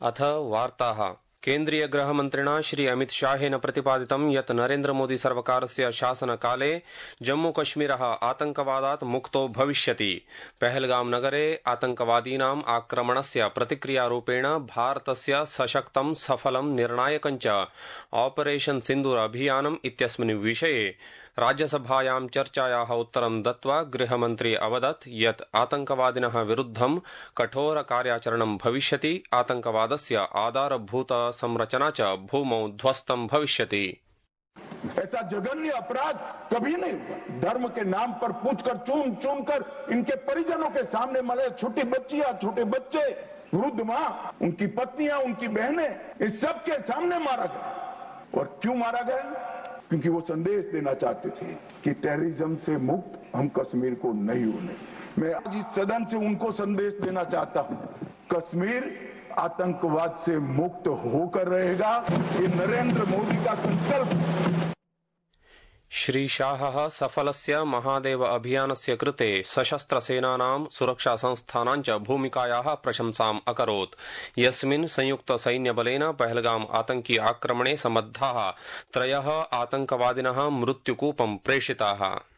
अथ वार्ताः। केन्द्रीय गृहमन्त्रिणा श्री अमित शाहेन प्रतिपादितं यत् नरेन्द्र मोदी सर्वकारस्य शासनकाले जम्मूकश्मीरः आतंकवादात् मुक्तो भविष्यति। पहलगाम नगरे आतंकवादीनाम् आक्रमणस्य प्रतिक्रियारूपेण भारतस्य सशक्तं सफलं निर्णायकं च ऑपरेशन सिन्दूर अभियानम् इत्यस्मिन् विषये राज्यसभायां चर्चायाः उत्तरं दत्त्वा गृहमन्त्री अवदत् यत् आतंकवादिनः विरुद्धं कठोर कार्याचरणं भविष्यति। आतंकवादस्य आधारभूत संरचना च भूमौ ध्वस्तं भविष्यति। ऐसा जघन्य अपराध कभी नहीं हुआ। धर्म के नाम पर पूछकर चुन कर इनके परिजनों के सामने मरे छोटी बच्चियां, छोटे बच्चे, वृद्ध मां, उनकी पत्नियां, उनकी बहनें, इस सब के सामने मारा गया। और क्यों मारा गया? क्योंकि वो संदेश देना चाहते थे कि टेररिज्म से मुक्त हम कश्मीर को नहीं होने। मैं आज इस सदन से उनको संदेश देना चाहता हूं, कश्मीर आतंकवाद से मुक्त होकर रहेगा। ये नरेंद्र मोदी का संकल्प। श्री शाहः सफलस्य महादेव अभियानस्य कृते सशस्त्रसेनानां सुरक्षासंस्थानां च भूमिकायाः प्रशंसाम् अकरोत्, यस्मिन् संयुक्तसैन्यबलेन पहलगाम आतंकी आक्रमणे सम्बद्धाः 3 आतंकवादिनः मृत्युकूपं प्रेषिताः।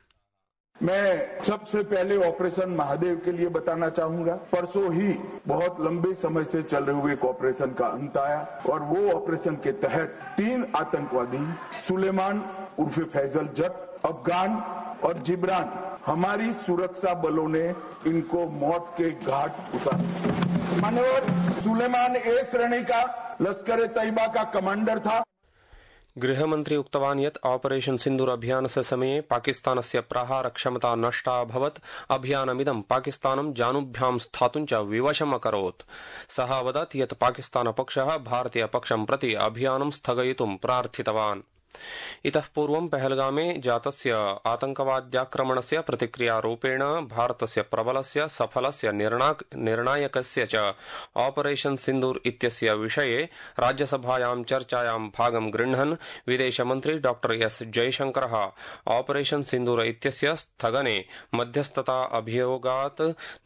मैं सबसे पहले ऑपरेशन महादेव के लिए बताना चाहूंगा। परसों ही बहुत लंबे समय से चल रहे हुए एक ऑपरेशन का अंत आया और वो ऑपरेशन के तहत 3 आतंकवादी सुलेमान उर्फे फैजल जट, अफगान और जिब्रान, हमारी सुरक्षा बलों ने इनको मौत के घाट उतारा। मनोज सुलेमान ए श्रेणी का लश्कर तैयबा का कमांडर था। गृहमन्त्री उक्तवान् यत् ऑपरेशन सिन्दूर अभियानस्य समये पाकिस्तानस्य प्रहार क्षमता नष्टा अभवत्। अभियानमिदं पाकिस्तानं जानुभ्यां स्थातुं च विवशम् अकरोत्। सः अवदत् यत् पाकिस्तानपक्षः भारतीयपक्षं प्रति अभियानं स्थगयितुं प्रार्थितवान्। इतः पूर्वं पहलगामे जातस्य आतंकवाद्याक्रमणस्य प्रतिक्रियारूपेण भारतस्य प्रबलस्य सफलस्य निर्णायकस्य च ऑपरेशन सिन्दूर इत्यस्य विषये राज्यसभायां चर्चायां भागं गृह्णन् विदेशमन्त्री डॉ एस जयशंकरः ऑपरेशन सिन्दूर इत्यस्य स्थगने मध्यस्थता अभियोगात्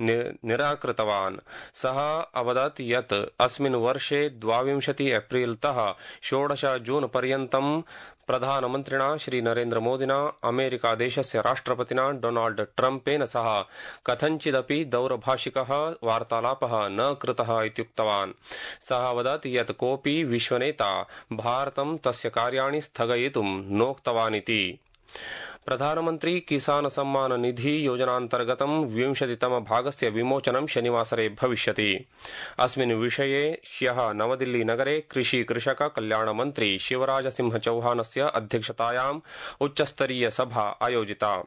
निराकृतवान्। सः अवदत् यत् अस्मिन् वर्षे 22 एप्रिलतः 16 जून पर्यन्तं प्रधानमन्त्रिणा श्री नरेन्द्र मोदिना अमेरिकादेशस्य राष्ट्रपतिना डोनाल्ड ट्रम्पेन सह कथञ्चिदपि दौरभाषिकः वार्तालापः न कृतः इत्युक्तवान्। सः अवदत् यत् कोऽपि विश्वनेता भारतं तस्य कार्याणि स्थगयितुं नोक्तवानिति। प्रधानमन्त्री किसान सम्मान निधि योजनान्तर्गतं 20तम भागस्य विमोचनं शनिवासरे भविष्यति। अस्मिन् विषये ह्यः नवदिल्ली नगरे कृषि कृषक कल्याण मन्त्री शिवराज सिंह चौहानस्य अध्यक्षतायाम् उच्चस्तरीय सभा आयोजिता।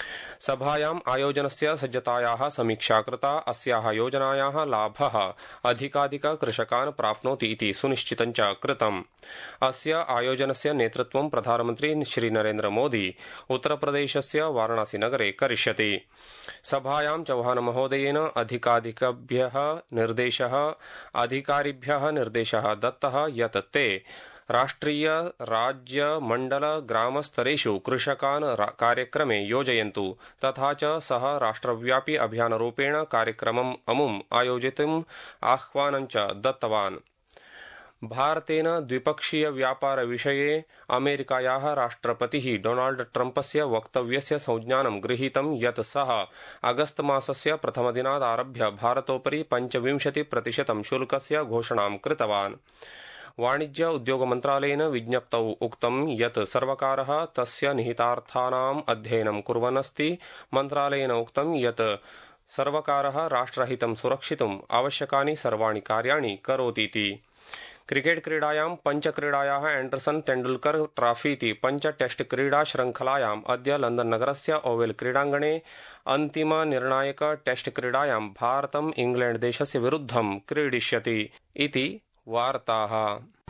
सभायाम् आयोजनस्य सज्जतायाः समीक्षा कृता। अस्याः योजनायाः लाभः अधिकाधिक कृषकान् प्राप्नोति इति सुनिश्चितं च कृतम्। अस्य आयोजनस्य नेतृत्वं प्रधानमन्त्री श्री नरेन्द्र मोदी उत्तरप्रदेशस्य वाराणसी नगरे करिष्यति। सभायां चौहान महोदयेन अधिकारिभ्यः निर्देशः दत्तः यत् ते राष्ट्रिय राज्य मंडल ग्राम स्तरेषु कृषकान् कार्यक्रमे योजयन्तु, तथा च सः राष्ट्रव्यापी अभियानरूपेण कार्यक्रमम् अमुम् आयोजितुम् आह्वानं च दत्तवान्। भारतेन द्विपक्षीय व्यापार विषये अमेरिकायाः राष्ट्रपतिः डोनाल्ड ट्रम्पस्य वक्तव्यस्य संज्ञानं गृहीतं यत् सः अगस्त मासस्य प्रथमदिनात् आरभ्य भारतोपरि 25% शुल्कस्य घोषणां कृतवान्। वाणिज्य उद्योग मन्त्रालयेन विज्ञप्तौ उक्तं यत् सर्वकारः तस्य निहितार्थानाम् अध्ययनं कुर्वन् अस्ति। मन्त्रालयेन उक्तं यत् सर्वकारः राष्ट्रहितं सुरक्षितुम् आवश्यकानि सर्वाणि कार्याणि करोतीति। क्रिकेट क्रीडायां पञ्चक्रीडायाः एण्डरसन तेण्डुलकर ट्रॉफीति 5 टेस्ट क्रीडा श्रृङ्खलायाम् अद्य लण्डन नगरस्य ओवेल क्रीडाङ्गणे अन्तिम निर्णायक टेस्ट क्रीडायां भारतम् इंग्लैण्ड देशस्य विरुद्धं क्रीडिष्यति इति वार्ताः।